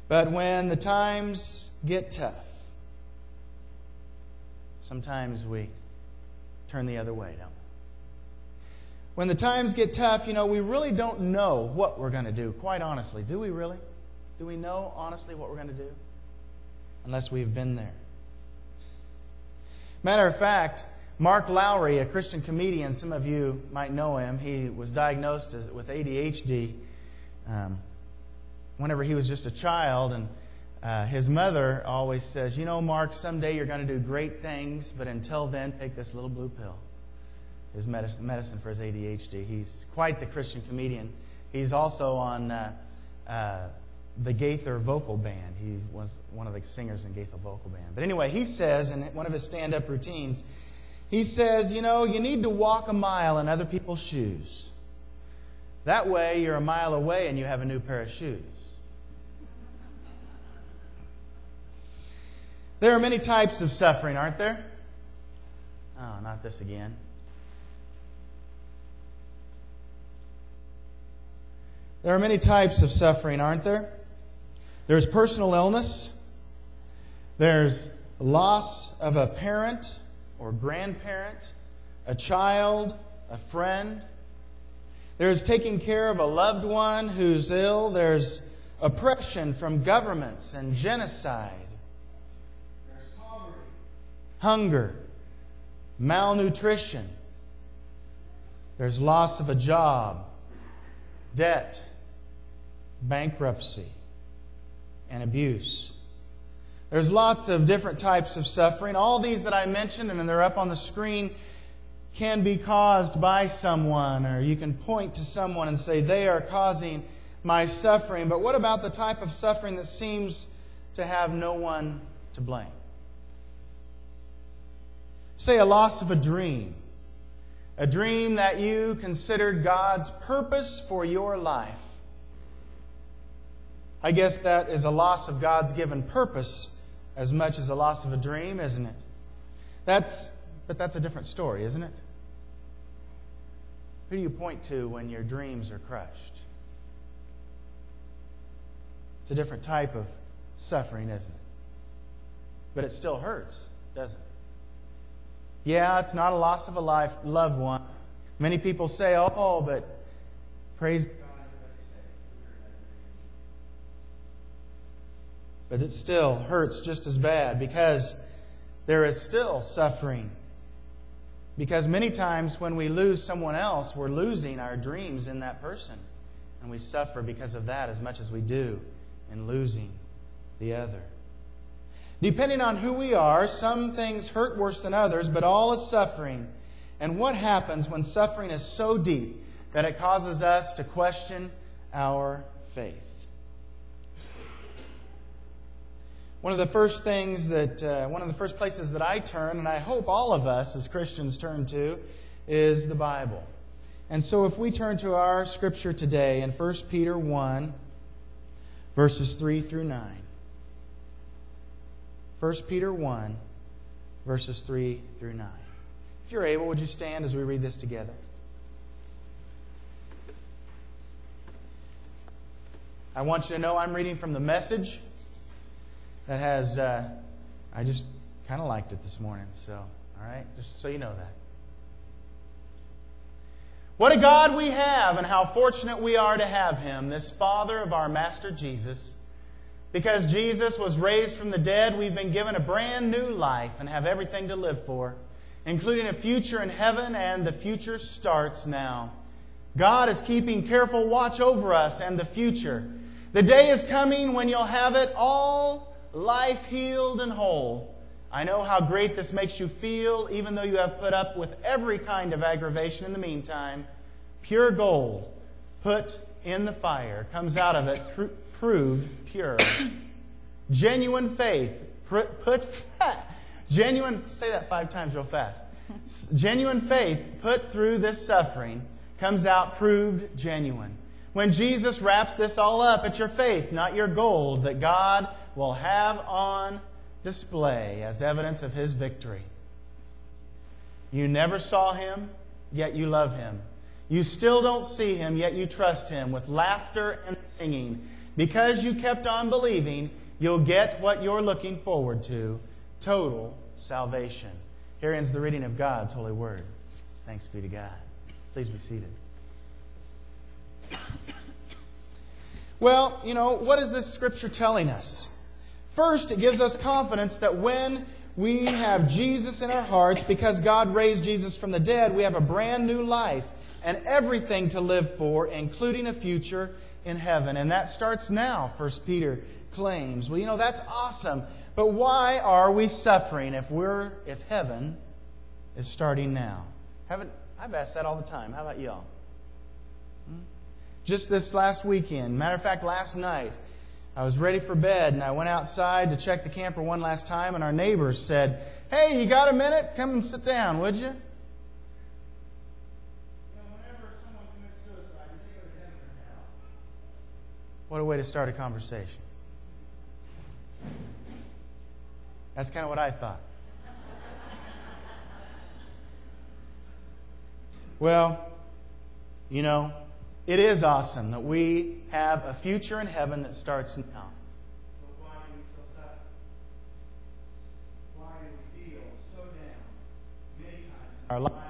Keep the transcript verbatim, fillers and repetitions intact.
But when the times get tough, sometimes we turn the other way, don't we? When the times get tough, you know, we really don't know what we're going to do, quite honestly. Do we really? Do we know, honestly, what we're going to do? Unless we've been there. Matter of fact, Mark Lowry, a Christian comedian, some of you might know him. He was diagnosed as, with A D H D um, whenever he was just a child. And uh, his mother always says, you know, Mark, someday you're going to do great things, but until then, take this little blue pill. His medicine, medicine for his A D H D. He's quite the Christian comedian. He's also on uh, uh, the Gaither Vocal Band. He was one of the singers in Gaither Vocal Band. But anyway, he says in one of his stand-up routines, he says, you know, you need to walk a mile in other people's shoes. That way you're a mile away and you have a new pair of shoes. There are many types of suffering, aren't there? Oh, not this again. There are many types of suffering, aren't there? There's personal illness. There's loss of a parent or grandparent, a child, a friend. There's taking care of a loved one who's ill. There's oppression from governments and genocide. There's poverty, hunger, malnutrition. There's loss of a job, debt, bankruptcy, and abuse. There's lots of different types of suffering. All these that I mentioned, and they're up on the screen, can be caused by someone, or you can point to someone and say, they are causing my suffering. But what about the type of suffering that seems to have no one to blame? Say a loss of a dream. A dream that you considered God's purpose for your life. I guess that is a loss of God's given purpose as much as a loss of a dream, isn't it? That's, but that's a different story, isn't it? Who do you point to when your dreams are crushed? It's a different type of suffering, isn't it? But it still hurts, doesn't it? Yeah, it's not a loss of a life, loved one. Many people say, oh, but praise God. But it still hurts just as bad because there is still suffering. Because many times when we lose someone else, we're losing our dreams in that person. And we suffer because of that as much as we do in losing the other. Depending on who we are, some things hurt worse than others, but all is suffering. And what happens when suffering is so deep that it causes us to question our faith? One of the first things that, uh, one of the first places that I turn, and I hope all of us as Christians turn to, is the Bible. And so if we turn to our scripture today in First Peter one, verses three through nine. First Peter one, verses three through nine. If you're able, would you stand as we read this together? I want you to know I'm reading from the Message. That has, uh, I just kind of liked it this morning. So, all right, just so you know that. What a God we have, and how fortunate we are to have Him, this Father of our Master Jesus. Because Jesus was raised from the dead, we've been given a brand new life and have everything to live for, including a future in heaven, and the future starts now. God is keeping careful watch over us and the future. The day is coming when you'll have it all, life healed and whole. I know how great this makes you feel, even though you have put up with every kind of aggravation in the meantime. Pure gold put in the fire comes out of it pr- proved pure. Genuine faith pr- put genuine say that five times real fast. Genuine faith put through this suffering comes out proved genuine. When Jesus wraps this all up, it's your faith, not your gold, that God will have on display as evidence of His victory. You never saw Him, yet you love Him. You still don't see Him, yet you trust Him with laughter and singing, Because you kept on believing, you'll get what you're looking forward to, total salvation. Here ends the reading of God's holy word. Thanks be to God. Please be seated. Well, you know, what is this scripture telling us? First, it gives us confidence that when we have Jesus in our hearts, because God raised Jesus from the dead, we have a brand new life and everything to live for, including a future in heaven. And that starts now, First Peter claims. Well, you know, that's awesome. But why are we suffering if we're if heaven is starting now? Haven't I've asked that all the time. How about y'all? Hmm? Just this last weekend, matter of fact, last night, I was ready for bed and I went outside to check the camper one last time, and our neighbors said, "Hey, you got a minute? Come and sit down, would you?" What a way to start a conversation. That's kind of what I thought. Well, you know, it is awesome that we have a future in heaven that starts now. But why do we still suffer? Why do we feel so down many times in our lives?